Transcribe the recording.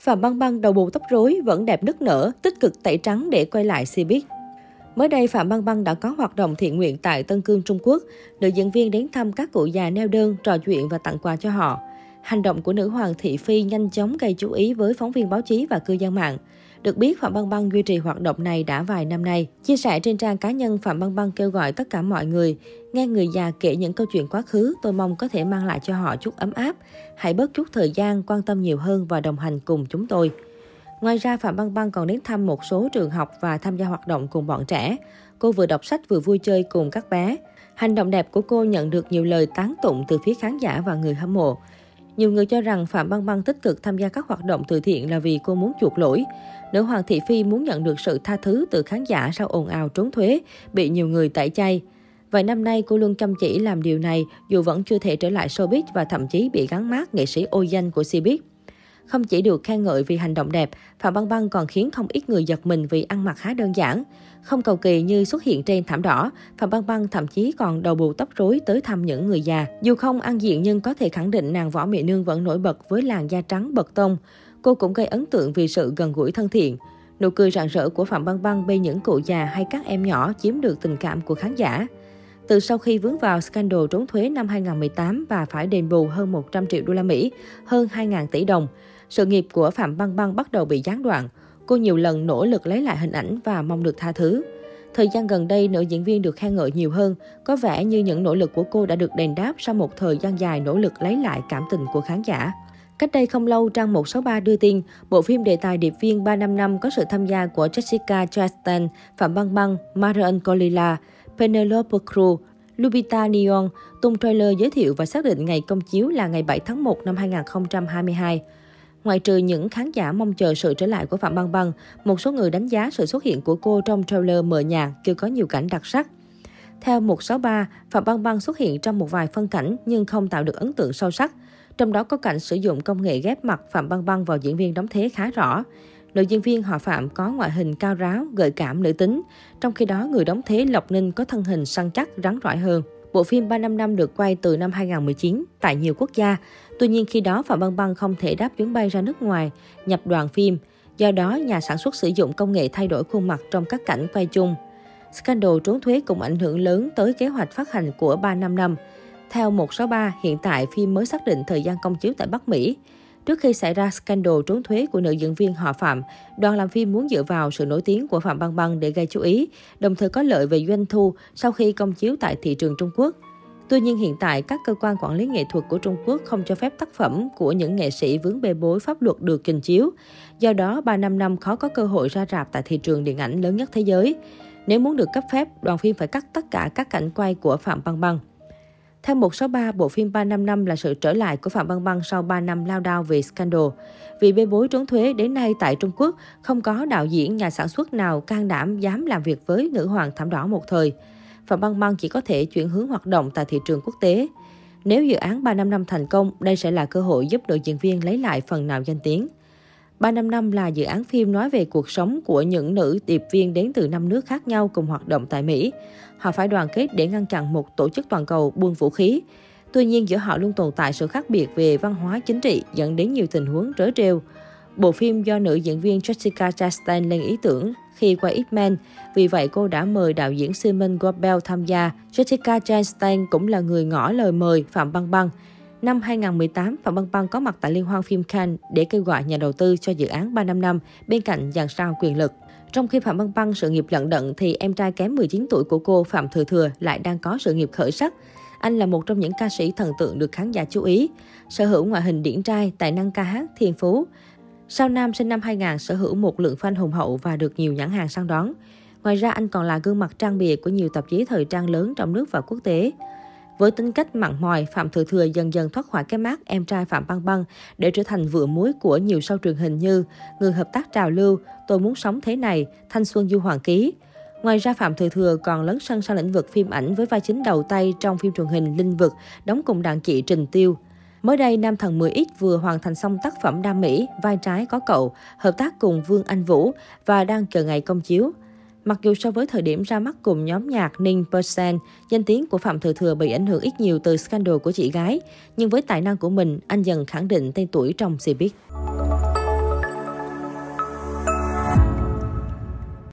Phạm Băng Băng đầu bù tóc rối vẫn đẹp nức nở, tích cực tẩy trắng để quay lại Cbiz. Mới đây, Phạm Băng Băng đã có hoạt động thiện nguyện tại Tân Cương, Trung Quốc. Nữ diễn viên đến thăm các cụ già neo đơn, trò chuyện và tặng quà cho họ. Hành động của nữ hoàng thị phi nhanh chóng gây chú ý với phóng viên báo chí và cư dân mạng. Được biết, Phạm Băng Băng duy trì hoạt động này đã vài năm nay. Chia sẻ trên trang cá nhân, Phạm Băng Băng kêu gọi tất cả mọi người, nghe người già kể những câu chuyện quá khứ, tôi mong có thể mang lại cho họ chút ấm áp. Hãy bớt chút thời gian, quan tâm nhiều hơn và đồng hành cùng chúng tôi. Ngoài ra, Phạm Băng Băng còn đến thăm một số trường học và tham gia hoạt động cùng bọn trẻ. Cô vừa đọc sách vừa vui chơi cùng các bé. Hành động đẹp của cô nhận được nhiều lời tán tụng từ phía khán giả và người hâm mộ. Nhiều người cho rằng Phạm Băng Băng tích cực tham gia các hoạt động từ thiện là vì cô muốn chuộc lỗi. Nữ hoàng thị phi muốn nhận được sự tha thứ từ khán giả sau ồn ào trốn thuế, bị nhiều người tẩy chay. Vài năm nay, cô luôn chăm chỉ làm điều này dù vẫn chưa thể trở lại showbiz và thậm chí bị gắn mác nghệ sĩ ô danh của Cbiz. Không chỉ được khen ngợi vì hành động đẹp, Phạm Băng Băng còn khiến không ít người giật mình vì ăn mặc khá đơn giản. Không cầu kỳ như xuất hiện trên thảm đỏ, Phạm Băng Băng thậm chí còn đầu bù tóc rối tới thăm những người già. Dù không ăn diện nhưng có thể khẳng định nàng Võ Mị Nương vẫn nổi bật với làn da trắng bật tông. Cô cũng gây ấn tượng vì sự gần gũi thân thiện. Nụ cười rạng rỡ của Phạm Băng Băng bên những cụ già hay các em nhỏ chiếm được tình cảm của khán giả. Từ sau khi vướng vào scandal trốn thuế năm 2018 và phải đền bù hơn 100 triệu đô la Mỹ, hơn 2.000 tỷ đồng, sự nghiệp của Phạm Băng Băng bắt đầu bị gián đoạn. Cô nhiều lần nỗ lực lấy lại hình ảnh và mong được tha thứ. Thời gian gần đây, nữ diễn viên được khen ngợi nhiều hơn. Có vẻ như những nỗ lực của cô đã được đền đáp sau một thời gian dài nỗ lực lấy lại cảm tình của khán giả. Cách đây không lâu, trang 163 đưa tin, bộ phim đề tài điệp viên 355 có sự tham gia của Jessica Chastain, Phạm Băng Băng, Marion Cotillard, Penelope Cruz, Lupita Nyong'o tung trailer giới thiệu và xác định ngày công chiếu là ngày 7 tháng 1 năm 2022. Ngoại trừ những khán giả mong chờ sự trở lại của Phạm Băng Băng, một số người đánh giá sự xuất hiện của cô trong trailer mờ nhạt, chưa có nhiều cảnh đặc sắc. Theo 163, Phạm Băng Băng xuất hiện trong một vài phân cảnh nhưng không tạo được ấn tượng sâu sắc. Trong đó có cảnh sử dụng công nghệ ghép mặt Phạm Băng Băng vào diễn viên đóng thế khá rõ. Nữ diễn viên họ Phạm có ngoại hình cao ráo, gợi cảm nữ tính, trong khi đó người đóng thế Lộc Ninh có thân hình săn chắc, rắn rỏi hơn. Bộ phim 355 được quay từ năm 2019 tại nhiều quốc gia. Tuy nhiên khi đó Phạm Băng Băng không thể đáp chuyến bay ra nước ngoài, nhập đoàn phim. Do đó, nhà sản xuất sử dụng công nghệ thay đổi khuôn mặt trong các cảnh quay chung. Scandal trốn thuế cũng ảnh hưởng lớn tới kế hoạch phát hành của 355. Theo 163, hiện tại phim mới xác định thời gian công chiếu tại Bắc Mỹ. Trước khi xảy ra scandal trốn thuế của nữ diễn viên họ Phạm, đoàn làm phim muốn dựa vào sự nổi tiếng của Phạm Băng Băng để gây chú ý, đồng thời có lợi về doanh thu sau khi công chiếu tại thị trường Trung Quốc. Tuy nhiên hiện tại, các cơ quan quản lý nghệ thuật của Trung Quốc không cho phép tác phẩm của những nghệ sĩ vướng bê bối pháp luật được trình chiếu. Do đó, 355 khó có cơ hội ra rạp tại thị trường điện ảnh lớn nhất thế giới. Nếu muốn được cấp phép, đoàn phim phải cắt tất cả các cảnh quay của Phạm Băng Băng. Theo 163, bộ phim 355 là sự trở lại của Phạm Băng Băng sau 3 năm lao đao về scandal. Vì bê bối trốn thuế, đến nay tại Trung Quốc, không có đạo diễn, nhà sản xuất nào can đảm dám làm việc với nữ hoàng thảm đỏ một thời. Phạm Băng Băng chỉ có thể chuyển hướng hoạt động tại thị trường quốc tế. Nếu dự án 355 thành công, đây sẽ là cơ hội giúp nữ diễn viên lấy lại phần nào danh tiếng. 355 là dự án phim nói về cuộc sống của những nữ điệp viên đến từ 5 nước khác nhau cùng hoạt động tại Mỹ. Họ phải đoàn kết để ngăn chặn một tổ chức toàn cầu buôn vũ khí. Tuy nhiên, giữa họ luôn tồn tại sự khác biệt về văn hóa chính trị, dẫn đến nhiều tình huống trớ trêu. Bộ phim do nữ diễn viên Jessica Chastain lên ý tưởng khi quay X-Men, vì vậy cô đã mời đạo diễn Simon Goebel tham gia. Jessica Chastain cũng là người ngỏ lời mời Phạm Băng Băng. Năm 2018, Phạm Băng Băng có mặt tại Liên hoan phim Cannes để kêu gọi nhà đầu tư cho dự án 355 bên cạnh dàn sao quyền lực. Trong khi Phạm Băng Băng sự nghiệp lận đận thì em trai kém 19 tuổi của cô Phạm Thừa Thừa lại đang có sự nghiệp khởi sắc. Anh là một trong những ca sĩ thần tượng được khán giả chú ý, sở hữu ngoại hình điển trai, tài năng ca hát, thiên phú. Sao Nam sinh năm 2000 sở hữu một lượng fan hùng hậu và được nhiều nhãn hàng săn đón. Ngoài ra anh còn là gương mặt trang bìa của nhiều tạp chí thời trang lớn trong nước và quốc tế. Với tính cách mặn mòi, Phạm Thừa Thừa dần dần thoát khỏi cái mác em trai Phạm Băng Băng để trở thành vựa muối của nhiều show truyền hình như Người hợp tác trào lưu, Tôi muốn sống thế này, Thanh xuân du hoàng ký. Ngoài ra, Phạm Thừa Thừa còn lấn sân sang lĩnh vực phim ảnh với vai chính đầu tay trong phim truyền hình Linh Vực, đóng cùng đàn chị Trình Tiêu. Mới đây, nam thần 10X vừa hoàn thành xong tác phẩm Đam Mỹ, Vai trái có cậu, hợp tác cùng Vương Anh Vũ và đang chờ ngày công chiếu. Mặc dù so với thời điểm ra mắt cùng nhóm nhạc Ninh Percent, danh tiếng của Phạm Thừa Thừa bị ảnh hưởng ít nhiều từ scandal của chị gái, nhưng với tài năng của mình, anh dần khẳng định tên tuổi trong Cbiz.